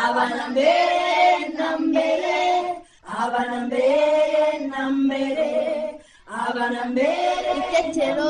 abana mbere na mbere, abana mbere na mbere, abana mbere. Itetero,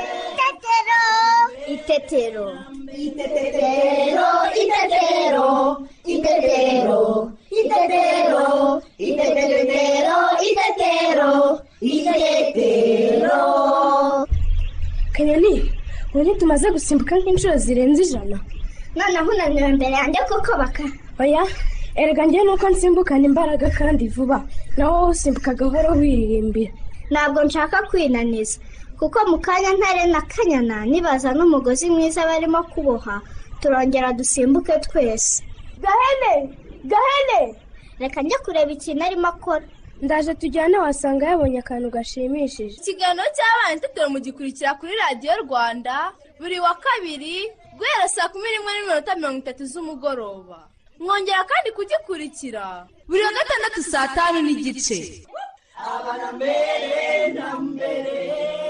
itetero, itetero, itetero, itetero, itetero, itetero, itetero, itetero. Kanyoni, ubu tumaze gusimbuka nk'inshuro zirenze 100. noneho unaniwe mbere yanjye koko baka. Oya, erega njye nuko nsimbukana imbaraga kandi vuba, naho usimbuka gahoro wiririmbira. Ntabwo nshaka kwinaniza, kuko mu kanya ntare na Kanyana nibaza n'umugozi mwiza barimo kuboha, turongera dusimbuke twese. Gahene! Reka njye kureba ikintu arimo akora. Ndaje tujyane, wasanga yabonye akantu gashimishije. Ikiganiro cy'abana itetero mugikurikira kuri Radio Rwanda buri wa kabiri guhera saa 11:30 z'umugoroba. Mwongera kandi kugikurikira buri wa gatandatu saa 5:30. Abana mbere na mbere.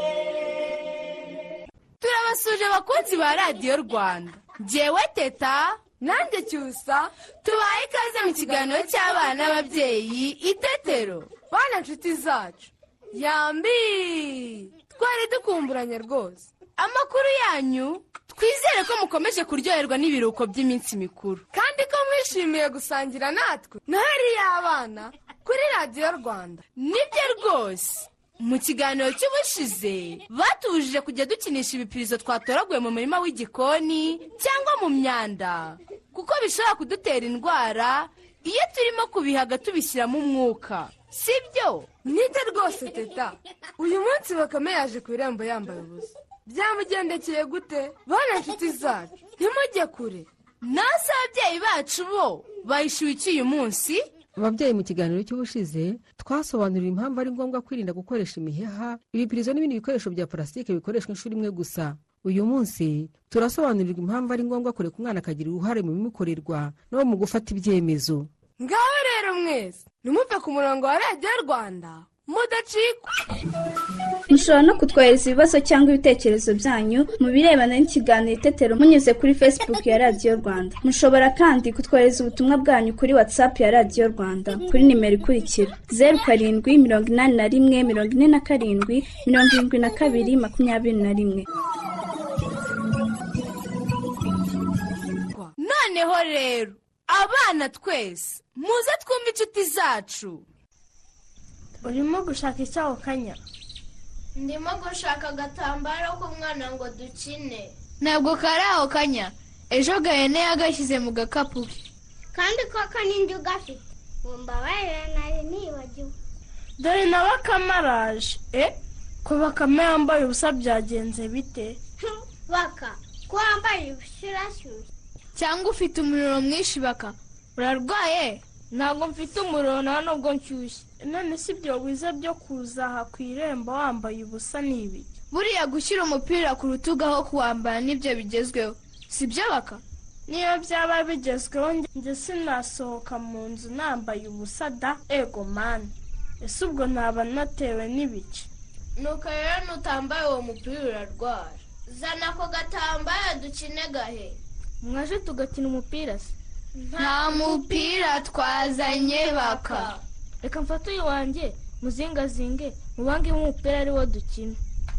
Turabasuje abakunzi ba Radio Rwanda. Jewe Teta nanjye Cyusa tubaye ikaze mu kiganiro cy'abana n'ababyeyi Itetero. Bana nshuti zacu, yambi twari dukumburanye rwose. Amakuru yanyu twizere ko mukomeje kuryoherwa n'ibiruhuko by'iminsi mikuru, kandi ko mwishimiye gusangira natwe noheri y'abana kuri Radio Rwanda. Nibyo rwose, mu kiganiro cy'ubushize batubujije kujya dukinisha ibipirizo twatoraguye mu murima w'igikoni cyangwa mu myanda, kuko bishobora kudutera indwara iyo turimo kubihaga tubishyiramo umwuka, sibyo? Nite rwose Teta, uyu munsi Bakame yaje ku irembo yambaye ubusa. Byamugendekeye gute? Bana nshuti zacu, ntimujye kure. Nase ababyeyi bacu bo bayishyuye iki uyu munsi? Ababyeyi mu kiganiro cy'ubushize twasobanurira impamvu ari ngombwa kwirinda gukoresha imiheha, ibipirizo n'ibindi bikoresho bya plastique bikoreshwa inshuro imwe gusa. Uyu munsi turasobanurirwa impamvu ari ngombwa kureka umwana akagira uruhare mu bimukorerwa no mu gufata ibyemezo. Ngaho rero mwese nimumve ku murongo wa Radio Rwanda mudacikwa. Mushobora no kutwohereza ibibazo cyangwa ibitekerezo byanyu mu birebana n'ikiganiro Itetero munyuze kuri Facebook ya Radio Rwanda. Mushobora kandi kutwohereza ubutumwa bwanyu kuri WhatsApp ya Radio Rwanda kuri nimero ikurikira 0781477221. Noneho rero abana twese muze twumve inshuti zacu. Urimo gushaka icyaho Kanya? Ndimo gushaka agatambaro k'umwana ngo dukine. Ntabwo kari aho Kanya, ejo Gahene yagashyize mu gakapu ke. Kandi koko n'indi ugafite. Mumbabarire nari nibagiwe. Dore na Bakame araje. Ko Bakame yambaye ubusa byagenze bite? Baka, ko wambaye ubushyirashyushye. Cyangwa ufite umuriro mwinshi Baka? Urarwaye? Ntabwo mfite umuriro nta nubwo nshyushye. None si byo wiza byo kuza aha ku irembo wambaye ubusa nibi? Buriya gushyira umupira ku rutugu aho kuwambara nibyo bigezweho, si byo Baka? Niyo byaba bigezweho njye sinasohoka mu nzu nambaye ubusa da. Ego mani, ese ubwo ntaba natewe n'ibiki? Nuko rero nutambaye uwo mupira urarwara. Zana ko gatambaro dukine Gahe. Mwaje tugakina umupira se? Nta mupira twazanye Baka. Reka mfate uyu wanjye muzingazinge mubange umupira ari wo dukina.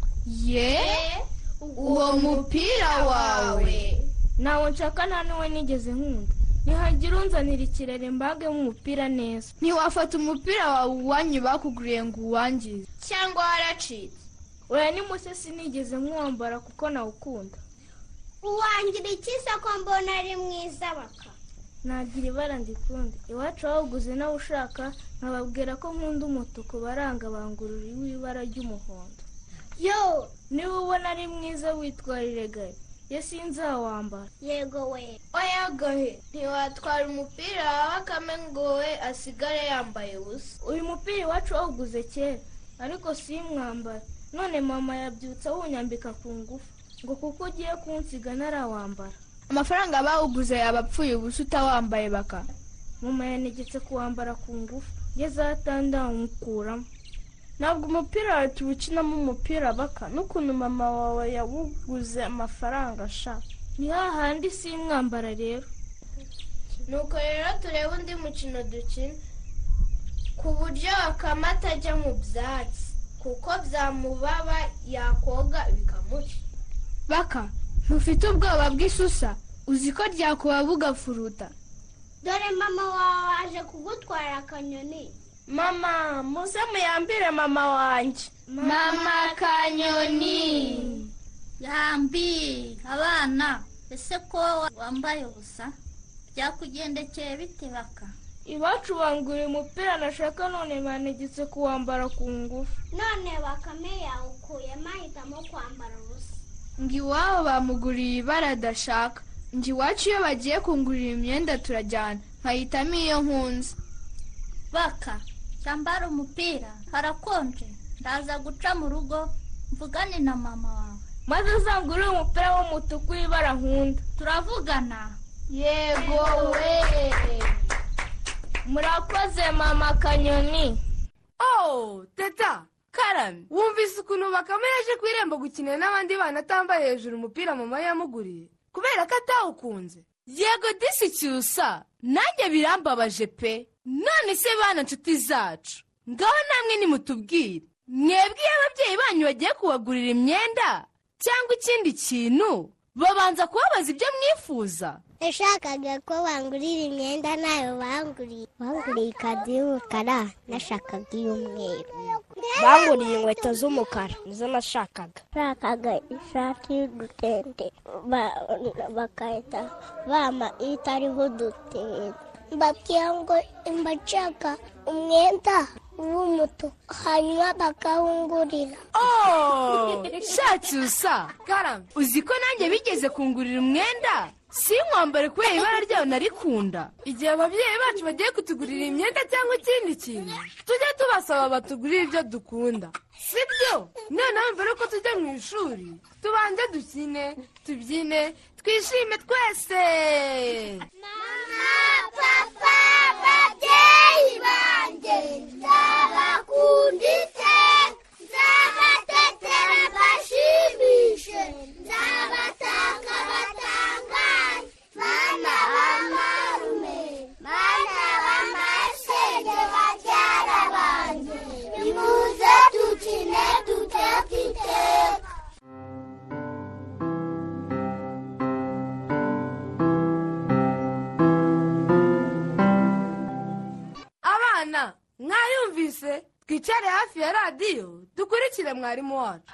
Uwo mupira wawe nawo nshaka nta n'uwe nigeze nkunda. Nihagira unzanira ikirere mbange umupira neza. Ntiwafata umupira wawe uwanyu bakuguriye ngo uwangize cyangwa waracitse? Oya ni muse sinigeze mwambara kuko nawukunda. Uwangira ikisa ko mbona ari mwiza Baka? Nagira ibara ndikunda. Iwacu wawuguze nawe ushaka nkababwira ko nkunda umutuku baranga bangurura ibara ry'umuhondo. Yo, niba ubona ari mwiza witwarire Gahe. Ye sinzawambara. Yego we. Oya Gahe, ntiwatwara umupira wa Bakame ngo we asigare yambaye ubusa. Uyu mupira iwacu wawuguze kera ariko simwambara. None mama yabyutse awunyambika ku ngufu ngo kuko ugiye kunsiga narawambara. Amafaranga bawuguze yabapfuye ubusa utawambaye Baka? Mama yanegetse kuwambara ku ngufu ngeze atanda umukuramo. Ntabwo umupira wawe tuwukinamo umupira Baka, n'ukuntu mama wawe yawuguze amafaranga ashaka. Ni hahandi simwambara rero. nuko rero turebe undi mukino dukina ku buryo Bakame atajya mu byatsi kuko byamubaba yakoga bikamuca. Baka, ntufite ubwoba bw'isusa, uzi ko ryakuba bugafuruta. Dore mama wawe aje kugutwara akanyoni. Mama, muze muyambire mama wanjye. Mama Kanyoni. Yambi abana, ese ko wambaye ubusa byakugendekeye bite Baka? Iwacu banguriye umupira nashaka none banegetse kuwambara ku ngufu. None Bakame yawukuyemo ahitamo kwambara ubusa. Ngo iwabo bamuguriye ibara adashaka. Ngo iwacu iyo bagiye kungurira imyenda turajyana nkahitamo iyo nkunze. Baka, cyambara umupira, harakonje, ndaza guca mu rugo mvugane na mama wawe. Maze uzangurire umupira w'umutuku w'ibara nkunda. Turavugana? Yego we. Murakoze mama Kanyoni. Oh, Teta, Karame, wumvise ukuntu Bakame yaje ku irembo gukina n'abandi bana atambaye hejuru umupira mama yamuguriye kubera ko atawukunze? Yego disi Cyusa, nanjye birambabaje pe. None se bana nshuti zacu, ngaho namwe nimutubwire, mwebwe iyo ababyeyi banyu bagiye kubagurira imyenda cyangwa ikindi kintu babanza kubabaza ibyo mwifuza? Nashakaga ko bangurira imyenda nayo banguriye ikanzu y'umukara, nashakaga iy'umweru. Banguriye inkweto z'umukara nizo nashakaga. Nashakaga ishati y'udutente bakahita bampa itariho udutente. Mbabwira ngo mbashaka umwenda w'umutuku hanyuma bakawungurira. Oh, Cyusa, Karame, uzi ko nanjye bigeze kungurira umwenda sinkwambare kubera ibara ryayo narikunda. Igihe ababyeyi bacu bagiye kutugurira imyenda cyangwa ikindi kintu tujye tubasaba batugurire ibyo dukunda, sibyo? Noneho mbere ko tujya mu ishuri tubanze dukine, tubyine, twishime twese. Mama, papa, babyeyi banjye ndabakunda iteka, nzabatetera bashimishe, nzabatanga batangaye, bana b'amarume, bana b'amasenge babyara banjye, nimuze dukine duteka iteka. Abana, mwayumvise? Twicare hafi ya radiyo dukurikire mwarimu wacu.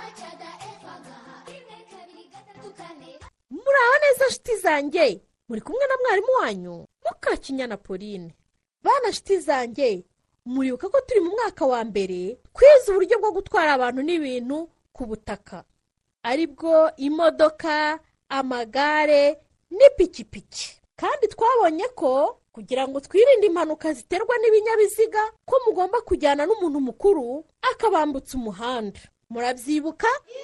Muraho neza nshuti zanjye, muri kumwe na mwarimu wanyu Mukakinyana Pauline. Bana nshuti zanjye, muribuka ko turi mu mwaka wa mbere kwiza uburyo bwo gutwara abantu n'ibintu ku butaka, ari bwo imodoka, amagare n'ipikipiki. Kandi twabonye ko kugira ngo twirinde impanuka ziterwa n'ibinyabiziga ko mugomba kujyana n'umuntu mukuru akabambutsa umuhanda. Murabyibuka?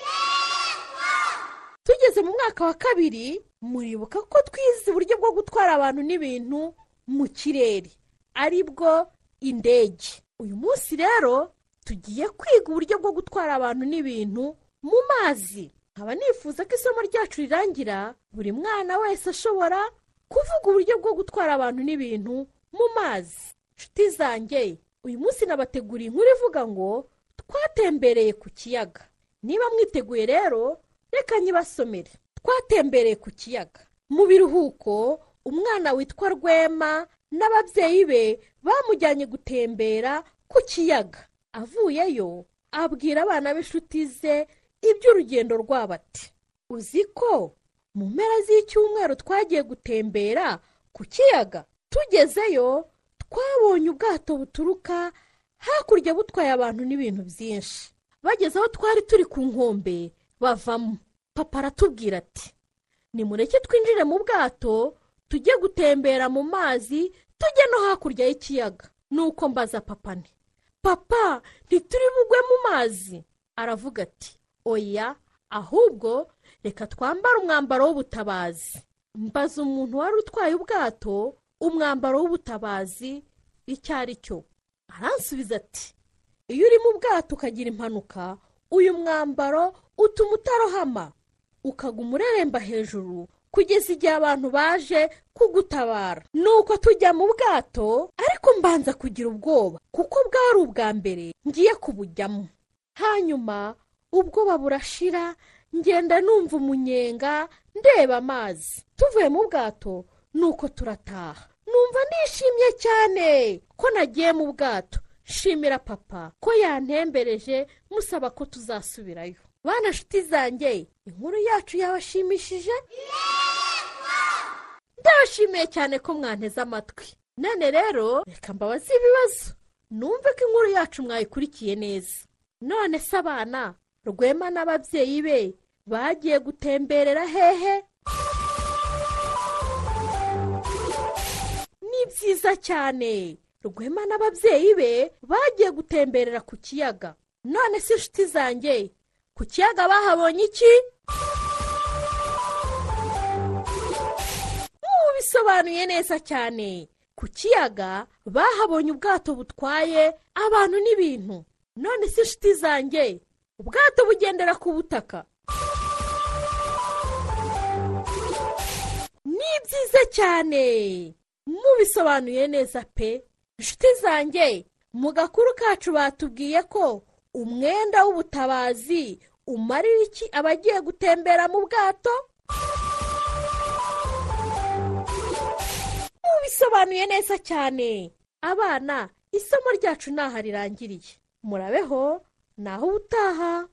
Tugeze mu mwaka wa kabiri, muribuka ko twize uburyo bwo gutwara abantu n'ibintu mu kirere, ari bwo indege. Uyu munsi rero tugiye kwiga uburyo bwo gutwara abantu n'ibintu mu mazi. Nkaba nifuza ko isomo ryacu rirangira buri mwana wese ashobora kuvuga uburyo bwo gutwara abantu n'ibintu mu mazi. Nshuti zanjye, uyu munsi nabateguriye inkuru ivuga ngo twatembereye ku kiyaga. Niba mwiteguye rero, reka nyibasomere. Twatembereye ku kiyaga. Mu biruhuko, umwana witwa Rwema n'ababyeyi be bamujyanye gutembera ku kiyaga. Avuyeyo, abwira abana b'inshuti ze iby'urugendo rwabo ati, uzi ko mu mpera z'icyumweru twagiye gutembera ku kiyaga? Tugezeyo twabonye ubwato buturuka hakurya butwaye abantu n'ibintu byinshi. Bageze aho twari turi ku nkombe bavamo. Papa aratubwira ati, nimureke twinjire mu bwato tujye gutembera mu mazi, tujye no hakurya y'ikiyaga. Nuko mbaza papa nti, papa, ntituri bugwe mu mazi? Aravuga ati, oya, ahubwo reka twambare umwambaro w'ubutabazi. Mbaza umuntu wari utwaye ubwato umwambaro w'ubutabazi icyo ari cyo. Aransubiza ati, iyo uri mu bwato ukagira impanuka, uyu mwambaro utuma utarohama, ukaguma ureremba hejuru kugeza igihe abantu baje kugutabara. Nuko tujya mu bwato, ariko mbanza kugira ubwoba kuko bwari ubwa mbere ngiye kubujyamo. Hanyuma ubwoba burashira, ngenda numva umunyenga, ndeba amazi. Tuvuye mu bwato nuko turataha. Numva nishimye cyane ko nagiye mu bwato. Shimira papa ko yantembereje, musaba ko tuzasubirayo. Bana nshuti zanjye, inkuru yacu yabashimishije? Ndabashimiye cyane ko mwanteze amatwi. None rero reka mbabaze ibibazo, numve ko inkuru yacu mwayikurikiye neza. None se abana, Rwema n'ababyeyi be bagiye gutemberera hehe? Ni byiza cyane, Rwema n'ababyeyi be bagiye gutemberera ku kiyaga. None se inshuti zanjye, ku kiyaga bahabonye iki? Bisobanuye neza cyane. Ku kiyaga bahabonye ubwato butwaye abantu n'ibintu. None se inshuti zanjye, ubwato bugendera ku butaka? Ni byiza cyane, mubisobanuye neza pe. Inshuti zanjye, mu gakuru kacu batubwiye ko umwenda w'ubutabazi umarira iki abagiye gutembera mu bwato? Bisobanuye neza cyane. Abana, isomo ryacu naha rirangiriye. Murabeho, naho utaha.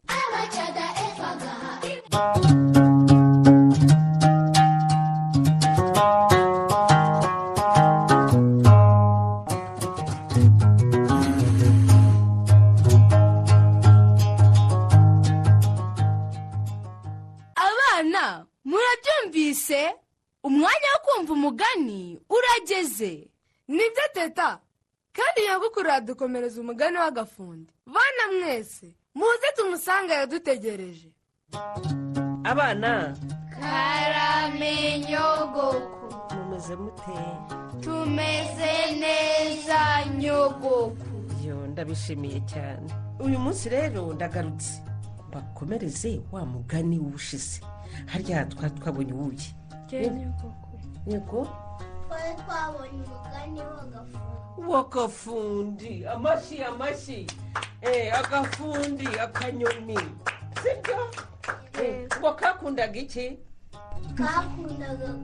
Abana, murabyumvise? Umwanya wo kumva umugani urageze. Nibyo teta, kandi nyogokuru yadukomereza umugani w'agafundi. Bana mwese muze tumusanga yadutegereje. Abana, karame nyogoko. mumeze mute? Tumeze neza nyogoko. Yo, ndabishimiye cyane. Uyu munsi rero ndagarutse bakomereze wa mugani w'ubushize. Harya twabonye uwuye? Yego, twari twabonye umugani w'agafundi. Amashi. Agafundi, akanyoni. Sibyo? Ngo kakundaga iki? kakundaga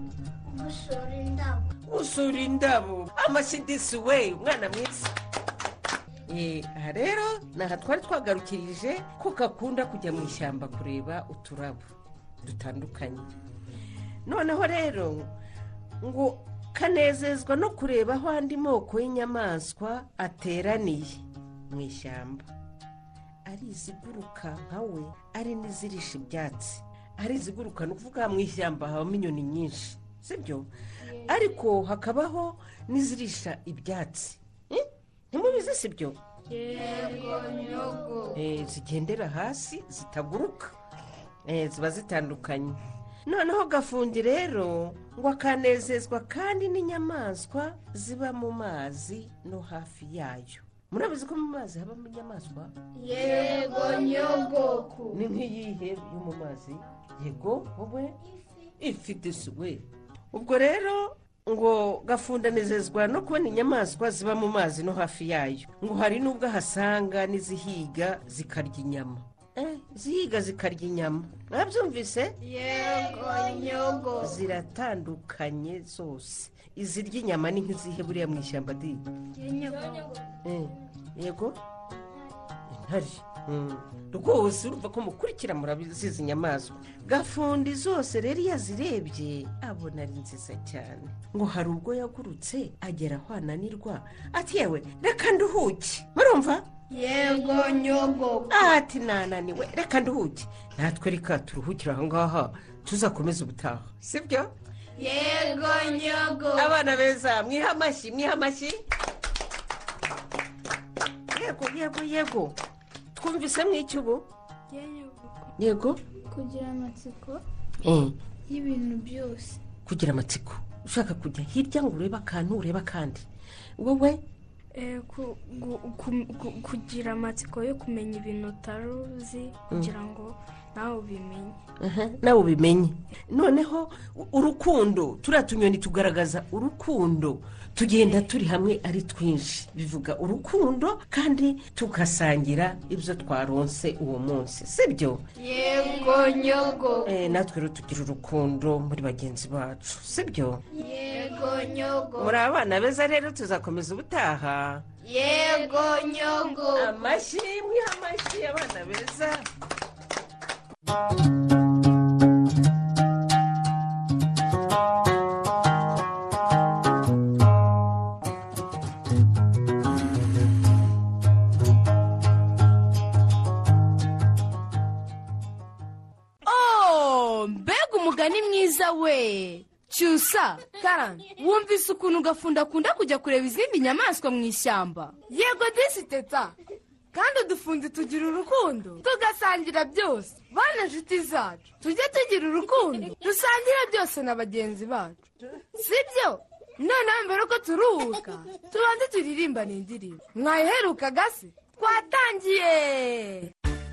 gusura indabo. Amashidisi we, umwana mwiza. Aha rero naha twari twagarukirije ko gakunda kujya mu ishyamba kureba uturabo dutandukanye. Noneho rero ngo kanezezwa no kureba aho andi moko y'inyamaswa ateraniye mu ishyamba. Ari iziguruka nkawe, ari n'izirisha ibyatsi. Ari iziguruka ni ukuvuga mu ishyamba habamo inyoni nyinshi, sibyo? Ariko hakabaho n'izirisha ibyatsi. Ntimubizi sibyo? Yego nyogo. Zigendera hasi, zitaguruka. Ziba zitandukanye. Noneho gafundi rero ngo akanezezwa kandi n'inyamaswa ziba mu mazi no hafi yayo. Murabizi ko mu mazi habamo inyamaswa? Yego nyogoko. Ni nk'iyihe yo mu mazi? Yego, wowe? Ifi disuwe. Ubwo rero ngo gafunda nezezwa no kubona inyamaswa ziba mu mazi no hafi yayo. Ngo hari n'ubwo ahasanga n'izihiga zikarya inyama. Zihiga zikarya inyama. Mwabyumvise? Yego nyogo. Ziratandukanye zose. Izirya inyama ni nk'izihe buriya mu ishyamba di? Yego? Intare. Rwose urumva ko mukurikira murabizi inyamaswa. Gafundi zose rero iyo azirebye abona ari nziza cyane. Ngo hari ubwo yagurutse agera aho ananirwa, ati yewe reka nduhuke. Murumva? Yego nyogo. Ati nananiwe reka nduhuke. Natwe reka turuhukira aho ngaha tuzakomeza ubutaha, sibyo? Yego nyogo. Abana beza, mwiha amashyi. Yego. Twumvise mw'icyo ubu? Yego? Kugira amatsiko y'ibintu byose. Kugira amatsiko. Ushaka kujya hirya ngo urebe akantu urebe akandi. Wowe? Kugira amatsiko yo kumenya ibintu utaruzi kugira ngo nawe ubimenye. nawe ubimenye noneho urukundo turiya tunyoni tugaragaza urukundo tugenda turi hamwe ari twinshi bivuga urukundo kandi tugasangira ibyo twaronse uwo munsi sibyo? Yego nyogo. natwe rero tugira urukundo muri bagenzi bacu sibyo? Yego nyogo. muri abana beza rero tuzakomeza ubutaha. Yego nyogo. amashyi mwiha amashyi abana beza. mbega umugani mwiza we cyusa karani wumvise ukuntu ugafunda akunda kujya kureba izindi nyamaswa mu ishyamba. yego disi teta kandi udufundi tugira urukundo tugasangira byose. bana inshuti zacu tujye tugira urukundo dusangira byose na bagenzi bacu sibyo? noneho mbere ko turuhuka tubanze turirimbane indirimbo. mwayiherukaga se? twatangiye.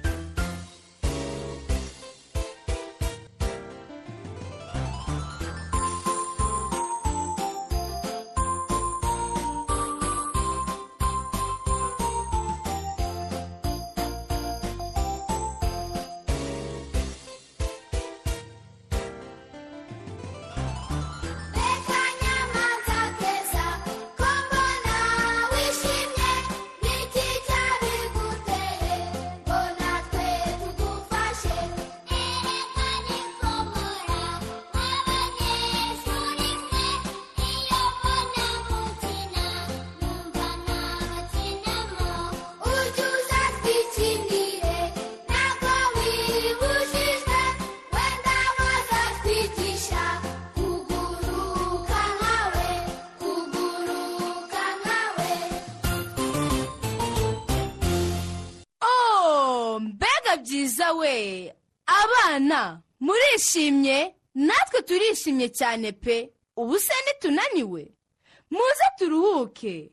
byiza we abana murishimye natwe turishimye cyane pe. ubu se ntitunaniwe muze turuhuke.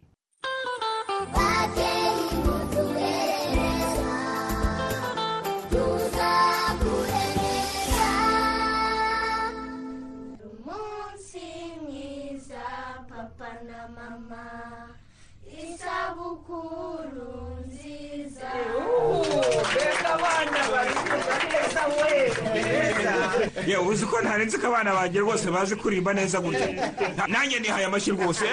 umunsi mwiza papa na mama isabukuru nziza. mbega abana baririmba neza we. yewe uzi ko ntarenze ko abana banjye rwose bazi kuririmba neza gutya. nanjye nihaye amashyi rwose.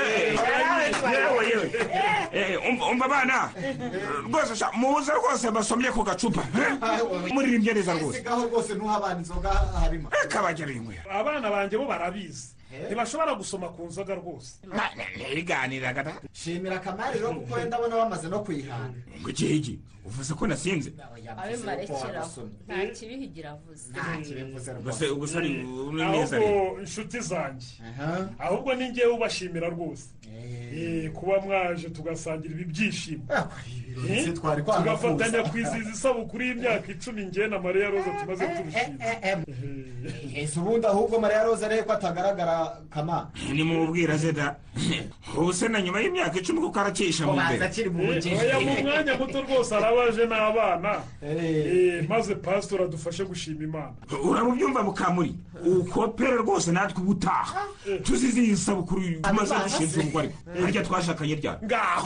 umva abana rwose muze rwose basomye ku gacupa muririmbye neza rwose. sigaho rwose ntuha abana inzoga harimo. reka bagere inkwe. abana banjye bo barabizi ntibashobora gusoma ku nzoga rwose. ntibiganiraga da. shimira kamari rero kuko wenda abona bamaze no kwihana. ngo igihigi uvuze ko nasinze. abe marekeraho nta kibihigira avuze. nta kibivuze rwose. gusa ari neza rero. ahubwo inshuti zanjye ahubwo ni ngewe ubashimira rwose kuba mwaje tugasangira ibi byishimo tugafatanya kwizihiza isabukuru y'imyaka 10 nge na Mariya Roza tumaze turushima. ubundi ahubwo Mariya Roza rero ko atagaragara kama nimubwira zeda ubu se na nyuma y'imyaka 10 kuko arakisha mu mbere. oya mu mwanya muto rwose arabaje n'abana maze pastor adufashe gushima Imana. uramubyumva mukamuri ukopera rwose natwe ubutaha tuzizihiza isabukuru tumaze dushinze ubwo ariko harya twashakanye ryari ngaho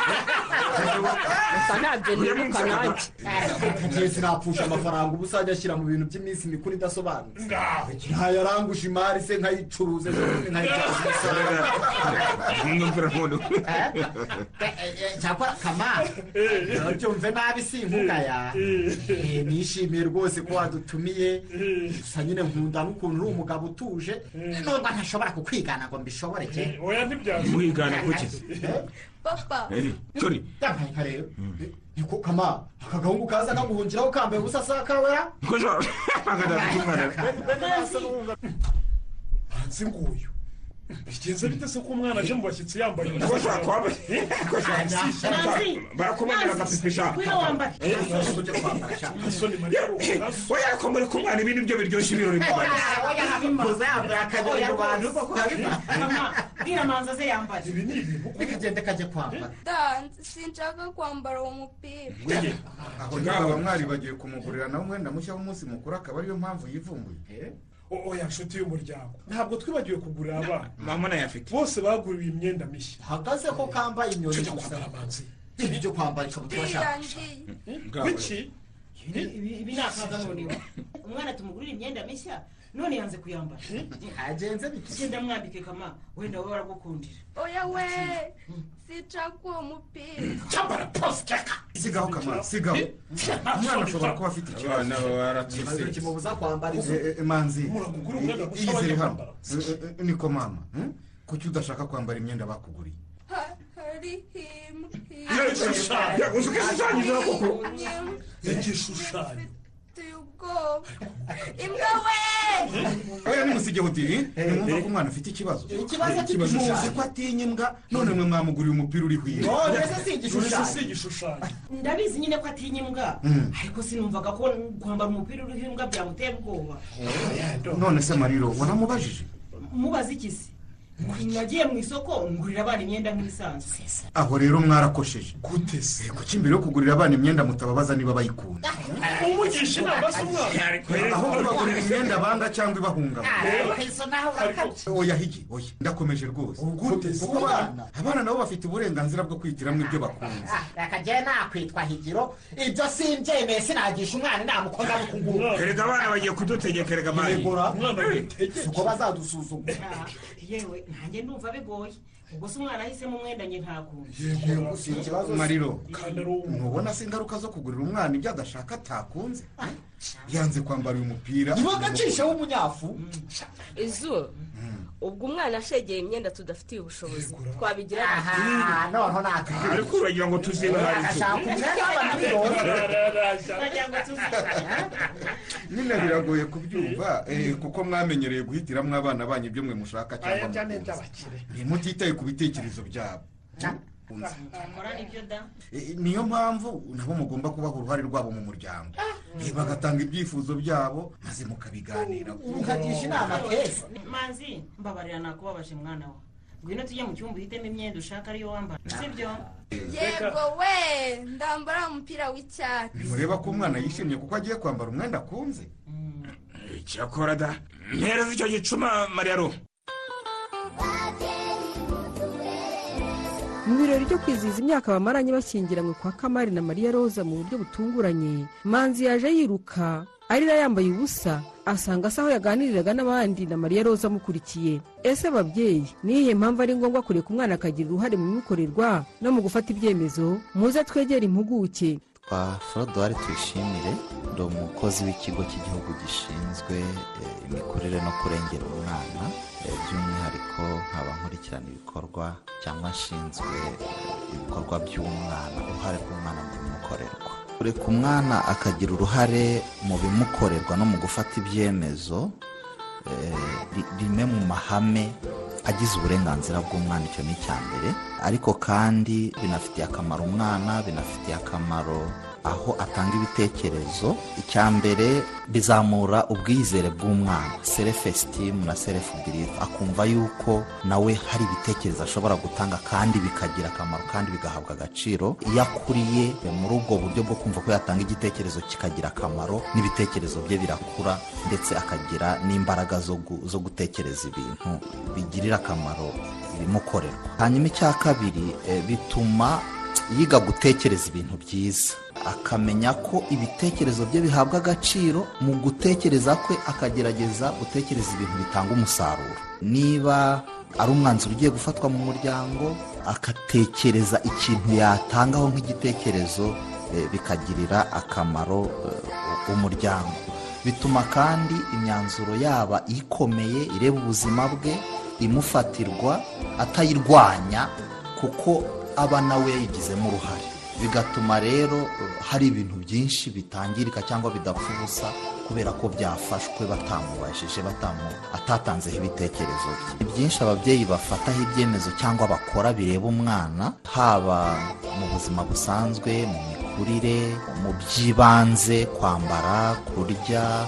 gusa ntabyo nibuka nanjye. sinapfusha amafaranga ubu uzajya ashyira mu bintu by'iminsi mikuru idasobanutse. ntayarangusha imari se nkayicuruze cyakora kama ntibyumve nabi sinkugaya nishimiye rwose ko wadutumiye gusa nyine nkunda n'ukuntu uri umugabo utuje nubwo ntashobora kukwigana ngo mbishobore ke. oya ntibyaje mwigana kuki papa cyori yampaye rero niko kama akagahungu kaza kaguhungiraho kambaye ubusa sakawera kojo agada kumwana hanze nguyu bigenze bite se ko umwana aje mu bashyitsi yambaye ko ashaka kwambara barakomanya bagapipisha oya ko muri kumwana ibi nibyo biryoshye ibirori oya yambaye akajya mu bantu koko bwira manza ze yambaye ibi ni ibintu bikagenda kajya kwambara sinshaka kwambara uwo mupira aho ngaba mwari bagiye kumugurira nawe umwenda mushya w'umunsi mukuru akaba ariyo mpamvu yivumbuye oya nshuti y'umuryango ntabwo twibagiwe kugurira abana mama nayo afite bose baguriwe imyenda mishya hagaze ko kambaye inyoni gusa ibi byo kwambara ikabutura shaka biki ibi nakaza noneho umwana tumugurira imyenda mishya none yanze kuyambara hagenze biki genda mwambike kama wenda wowe baragukundira oya we sinshaka uwo mupira cyambara positeka sigaho kama sigaho umwana ashobora kuba afite ikibazo baratse kimubuza kwambara manzi iyizere hano niko mama kuki udashaka kwambara imyenda bakuguriye hari uzi ko ishushanyije koko igishushanyo imbwa we oya nimusige hoteli nimwumva ko umwana afite ikibazo muzi ko atinya imbwa none mwe mwamuguriye umupira uri hwire si igishushanyo ndabizi nyine ko atinya imbwa ariko sinumvaga ko kwambara umupira uriho imbwa byamutera ubwoba none se mariro waramubajije mubaza iki se nagiye mu isoko ngurira abana imyenda nk'ibisanzwe aho rero mwarakosheje gute se kuki mbere yo kugurira abana imyenda mutababaza niba bayikunda umugisha inama se umwana aho kubagurira imyenda banga cyangwa ibahungabana izo naho urakabye oya higi oya ndakomeje rwose kuko abana nabo bafite uburenganzira bwo kwihitiramo ibyo bakunze rakagiye nakwitwa higiro ibyo simbyemeye sinagisha umwana inama uko ndabukungura erega abana bagiye kudutegeka erega mani uko bazadusuzuma yewe nanjye ndumva bigoye ubwo se umwana ahisemo umwenda njye ntakunze mariro ntubona se ingaruka zo kugurira umwana ibyo adashaka atakunze yanze kwambara uyu mupira niba agacisha w'umunyafu izuba ubwo umwana ashegeye imyenda tudafitiye ubushobozi twabigira noneho naka ariko uragira ngo tuzibe hari nyine biragoye kubyumva kuko mwamenyereye guhitiramo abana banyu ibyo mwe mushaka cyangwa mutitaye ku bitekerezo byabo niyo mpamvu nabo mugomba kubaha uruhare rwabo mu muryango bagatanga ibyifuzo byabo maze mukabiganira mukagisha inama keza manzi mbabarira nakubabaje mwana we ngwino tujye mu cyumba uhitemo imyenda ushaka ariyo wambara sibyo yego we ndambara umupira w'icyatsi mureba ko umwana yishimye kuko agiye kwambara umwenda akunze cyakora da mpereza icyo gicuma mariyaro mu birori byo kwizihiza imyaka bamaranye bashyingiranywe kwa Kamari na Mariya Roza mu buryo butunguranye manzi yaje yiruka arira yambaye ubusa asanga asa aho yaganiriraga n'abandi na Mariya Roza amukurikiye ese ababyeyi niyihe mpamvu ari ngombwa kureka umwana akagira uruhare mu bimukorerwa no mu gufata ibyemezo muze twegere impuguke kwa Frodouard Tuyishimire ndi umukozi w'ikigo cy'igihugu gishinzwe imikurire no kurengera umwana by'umwihariko nkaba nkurikirana ibikorwa cyangwa nshinzwe ibikorwa by'umwana uruhare rw'umwana mu bimukorerwa kureka umwana akagira uruhare mu bimukorerwa no mu gufata ibyemezo rimwe mu mahame agize uburenganzira bw'umwana icyo ni icya mbere ariko kandi binafitiye akamaro umwana binafitiye akamaro aho atanga ibitekerezo icya mbere bizamura ubwizere bw'umwana self esteem na self belief akumva yuko nawe hari ibitekerezo ashobora gutanga kandi bikagira akamaro kandi bigahabwa agaciro iyo akuriye muri ubwo buryo bwo kumva ko yatanga igitekerezo kikagira akamaro n'ibitekerezo bye birakura ndetse akagira n'imbaraga zo gutekereza ibintu bigirira akamaro ibimukorerwa hanyuma icya kabiri bituma yiga gutekereza ibintu byiza akamenya ko ibitekerezo bye bihabwa agaciro mu gutekereza kwe akagerageza gutekereza ibintu bitanga umusaruro niba ari umwanzuro ugiye gufatwa mu muryango agatekereza ikintu yatangaho nk'igitekerezo bikagirira akamaro umuryango bituma kandi imyanzuro yaba ikomeye ireba ubuzima bwe imufatirwa atayirwanya kuko aba nawe yayigizemo uruhare bigatuma rero hari ibintu byinshi bitangirika cyangwa bidapfa ubusa kubera ko byafashwe batamubajije atatanzeho ibitekerezo bye. Ni byinshi ababyeyi bafataho ibyemezo cyangwa bakora bireba umwana, haba mu buzima busanzwe, mu mikurire, mu by'ibanze, kwambara, kurya,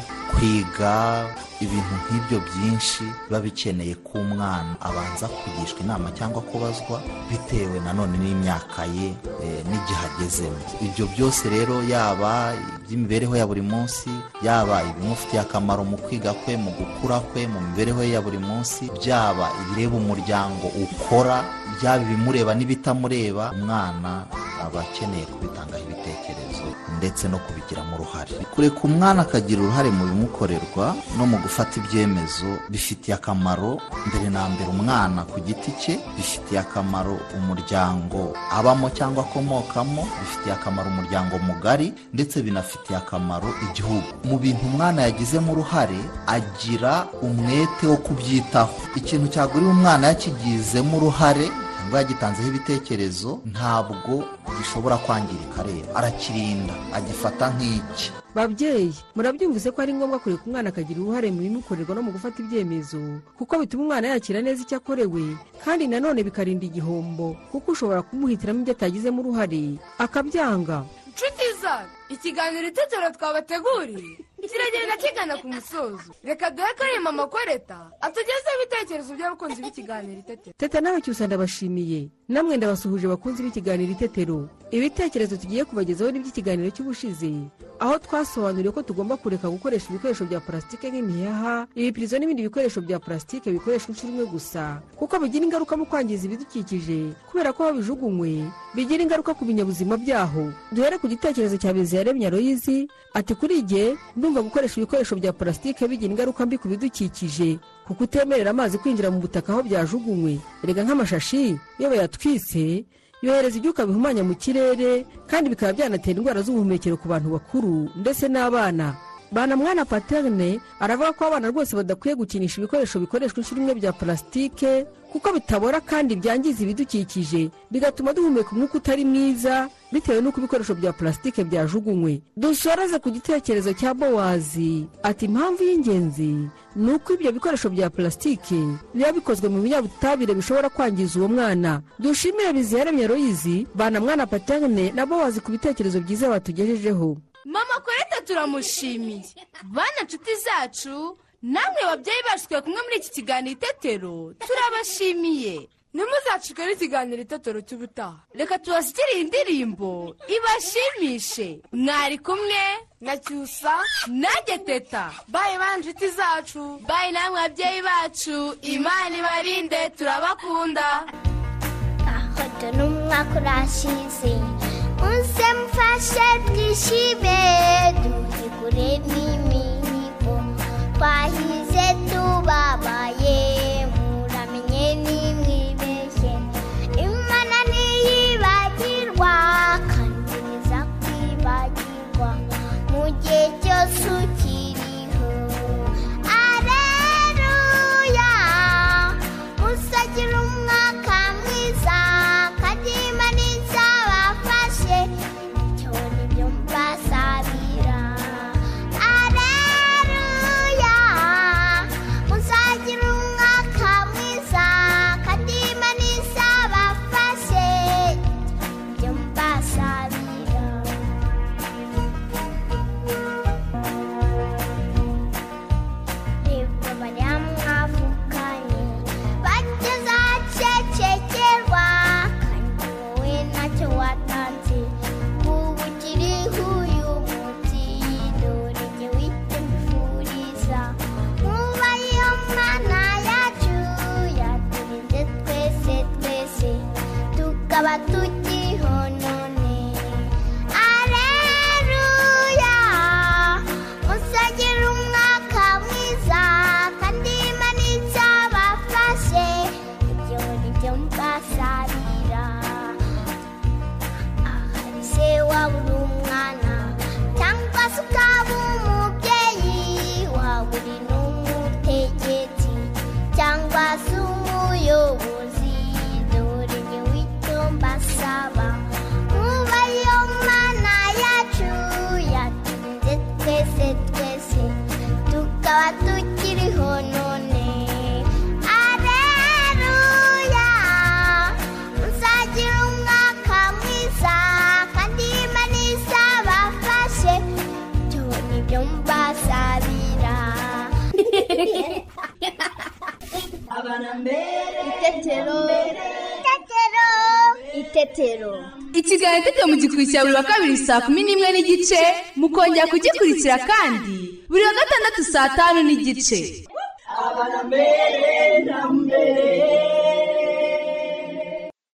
kwiga, ibintu nk'ibyo byinshi biba bikeneye ko umwana abanza kugishwa inama cyangwa kubazwa bitewe nanone n'imyaka ye n'igihe agezemo. Ibyo byose rero yaba iby'imibereho ya buri munsi, yaba ibimufitiye akamaro mu kwiga kwe, mu gukura kwe, mu mibereho ye ya buri munsi, byaba ibireba umuryango ukora, byaba ibimureba n'ibitamureba, umwana aba akeneye kubitangaho ibitekerezo ndetse no kubigiramo uruhare. Kureka umwana akagira uruhare mu bimukorerwa no mu gufata ibyemezo bifitiye akamaro mbere na mbere umwana ku giti cye, bifitiye akamaro umuryango abamo cyangwa akomokamo, bifitiye akamaro umuryango mugari, ndetse binafitiye akamaro igihugu. Mu bintu umwana yagizemo uruhare agira umwete wo kubyitaho. Ikintu cyagurira umwana yakigizemo uruhare ngo yagitanzeho ibitekerezo ntabwo gishobora kwangirika, rero arakirinda, agifata nk'iki. Babyeyi, murabyumvise ko ari ngombwa kureka umwana akagira uruhare mu bimukorerwa no mu gufata ibyemezo, kuko bituma umwana yakira neza icyo akorewe, kandi nanone bikarinda igihombo, kuko ushobora kumuhitiramo ibyo atagizemo uruhare akabyanga. Nshuti zacu, ikiganiro itetero twabateguriye kiragenda kigana ku musozo. Reka duhe kariya mama Koreta atugezeho ibitekerezo by'abakunzi b'ikiganiro itetero. Teta nawe Cyusa ndabashimiye, namwe ndabasuhuje abakunzi b'ikiganiro itetero. Ibitekerezo tugiye kubagezaho n'iby'ikiganiro cy'ubushize, aho twasobanuriye ko tugomba kureka gukoresha ibikoresho bya plastique nk'imiheha, ibipirizo n'ibindi bikoresho bya plastique bikoreshwa inshuro imwe gusa, kuko bigira ingaruka mu kwangiza ibidukikije, kubera ko bijugunywe bigira ingaruka ku binyabuzima byaho. Duhere ku gitekerezo cya Biziyaremye Aloyizi, ati kuri jye ndumva gukoresha ibikoresho bya plastique bigira ingaruka mbi ku bidukikije, kuko utemerera amazi kwinjira mu butaka aho byajugunywe. Erega nk'amashashi iyo bayatwitse yohereza ibyuka bihumanya mu kirere, kandi bikaba byanatera indwara z'ubuhumekero ku bantu bakuru ndetse n'abana. Bana mwana Paterne aravuga ko abana rwose badakwiye gukinisha ibikoresho bikoreshwa inshuro imwe bya plastique, kuko bitabora kandi byangiza ibidukikije, bigatuma duhumeka umwuka utari mwiza bitewe n'uko ibikoresho bya plastique byajugunywe. Dusoreze ku gitekerezo cya Bowazi, ati impamvu y'ingenzi ni uko ibyo bikoresho bya plastique biba bikozwe mu binyabutabire bishobora kwangiza uwo mwana. Dushimire Biziyaremye Aloyizi, Bana mwana Paterne na Bowazi ku bitekerezo byiza batugejejeho. Mama Koreta turamushimiye. Bana nshuti zacu, namwe babyeyi bacu twe kumwe muri iki kiganiro itetero turabashimiye. Ntimuzacike n'ikiganiro itetero cy'ubutaha. Reka tubasikire indirimbo ibashimishe. Mwari kumwe na Cyusa nanjye Teta. Bayi bana nshuti zacu, bayi namwe babyeyi bacu, Imana ibarinde, turabakunda. Aho n'umwaka urashize, muze mufashe twishime, duhigure n'imihigo twahize tubabaye, muramenye nimwibeshye, Imana ntiyibagirwa kandi niza kwibagirwa mu gihe cyose ukiriho. Aleluya, musagira umwaka mwiza kandi Imana izabafashe, ibyo nibyo mbasabira. Aleluya, musagira umwaka mwiza kandi Imana izabafashe, ibyo mbasabira. Nibwo bariya mwavukanye bageze ahacecekerwa, kandi wowe ntacyo watanze, kuba ukiriho uyu munsi, dore jyewe icyo mbifuriza. Mwubahe iyo Mana yacu yaturinze twese tukaba tukiriho none. Aleluya, musagira umwaka mwiza kandi Imana izabafashe, ibyo nibyo mbasabira. Ahari se waba uri umwana cyangwa se ukaba umubyeyi, waba uri n'umutegetsi cyangwa se umuyobozi, dore jyewe icyo mbasabira. itetero. Ikiganiro itetero mugikurikira buri wa kabiri saa 11:15, mukongera kugikurikira kandi buri wa gatandatu saa 5:15. Abana mbere na mbere